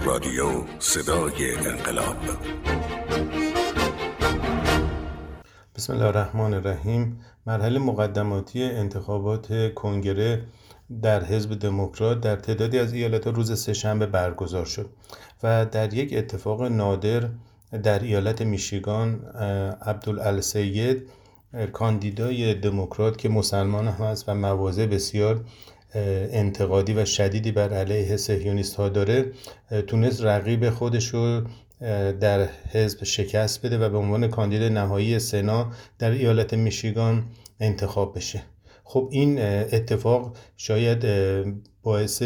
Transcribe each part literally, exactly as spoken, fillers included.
رادیو صدای انقلاب. بسم الله الرحمن الرحیم. مرحله مقدماتی انتخابات کنگره در حزب دموکرات در تعدادی از ایالت‌ها روز سه‌شنبه برگزار شد و در یک اتفاق نادر در ایالت میشیگان عبدالسید کاندیدای دموکرات که مسلمان هم است و مواضع بسیار انتقادی و شدیدی بر علیه صهیونیست‌ها داره تونست رقیب خودش رو در حزب شکست بده و به عنوان کاندید نهایی سنا در ایالت میشیگان انتخاب بشه. خب این اتفاق شاید باعث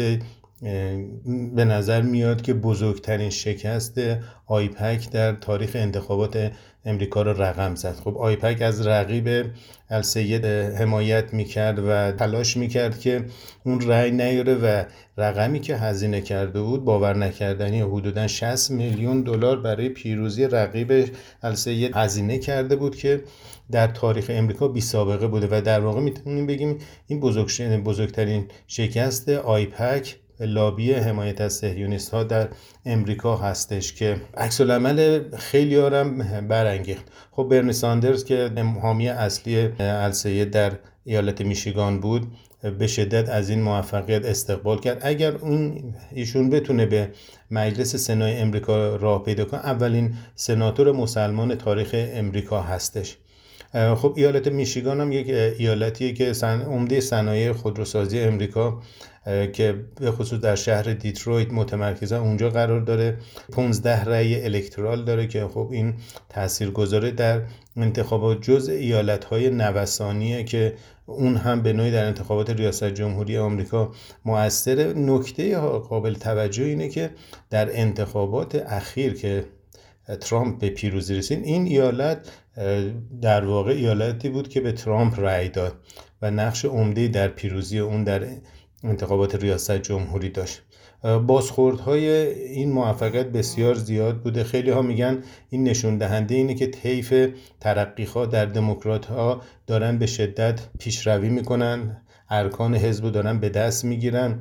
به نظر میاد که بزرگترین شکست آیپک در تاریخ انتخابات امریکا را رقم زد. خب آیپک از رقیب السید حمایت میکرد و تلاش میکرد که اون رأی نیاره و رقمی که هزینه کرده بود باور نکردنی، حدوداً شصت میلیون دلار برای پیروزی رقیب السید هزینه کرده بود که در تاریخ امریکا بی سابقه بوده و در واقع میتونیم بگیم این بزرگ بزرگترین شکست آیپک لابی حمایت از صهیونیست ها در امریکا هستش که عکس العمل خیلی آرم برانگیخت. خب برنی ساندرز که حامی اصلی السید در ایالت میشیگان بود به شدت از این موفقیت استقبال کرد. اگر اون ایشون بتونه به مجلس سنای امریکا راه پیدا کنه اولین سناتور مسلمان تاریخ امریکا هستش. خب ایالت میشیگان هم یک ایالتیه که سن... عمده صنایع خودروسازی امریکا که به خصوص در شهر دیترویت متمرکزه اونجا قرار داره. پانزده رأی الکترال داره که خب این تاثیرگذاره در انتخابات. جزء ایالت‌های نوسانیه که اون هم به نوعی در انتخابات ریاست جمهوری آمریکا مؤثر. نکته قابل توجه اینه که در انتخابات اخیر که ترامپ به پیروزی رسید این ایالت در واقع ایالتی بود که به ترامپ رأی داد و نقش عمده در پیروزی اون در انتخابات ریاست جمهوری داشت. بازخوردهای این موفقیت بسیار زیاد بوده. خیلی ها میگن این نشون دهنده اینه که طیف ترقی‌ها در دموکرات ها دارن به شدت پیشروی میکنن، ارکان حزب دارن به دست میگیرن.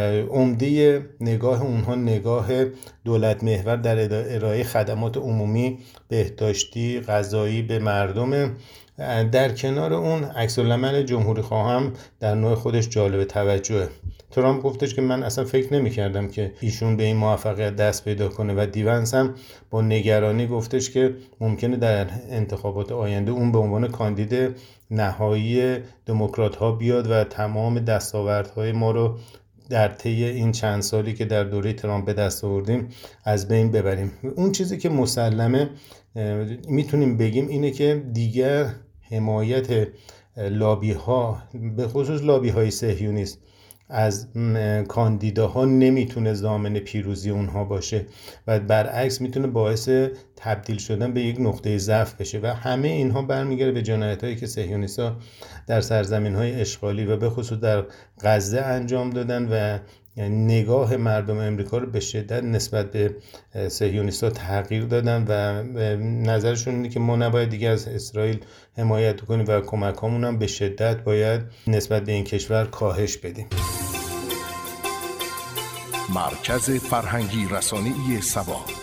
عمده نگاه اونها نگاه دولت محور در ارائه خدمات عمومی، بهداشتی، غذایی به مردم. در کنار اون عکس العمل جمهوری خواهم در نوع خودش جالب توجهه. ترامپ گفتش که من اصلا فکر نمی کردم که ایشون به این موفقیت دست پیدا کنه و دیونس هم با نگرانی گفتش که ممکنه در انتخابات آینده اون به عنوان کاندید نهایی دموکرات ها بیاد و تمام دستاوردهای ما رو در طی این چند سالی که در دوره ترامپ به دست آوردیم از بین ببریم. اون چیزی که مسلمه میتونیم بگیم اینه که دیگر حمایت لابی ها به خصوص لابی های صهیونیست از کاندیداها نمیتونه ضامن پیروزی اونها باشه و برعکس میتونه باعث تبدیل شدن به یک نقطه ضعف بشه و همه اینها برمیگرده به جنایتایی که صهیونیست‌ها در سرزمین‌های اشغالی و به خصوص در غزه انجام دادن و نگاه مردم امریکا رو به شدت نسبت به صهیونیست‌ها تغییر دادن و نظرشون اینه که ما نباید دیگه از اسرائیل حمایت کنیم و کمک‌هامون هم به شدت باید نسبت به این کشور کاهش بدیم. مرکز فرهنگی رسانه‌ای سبا.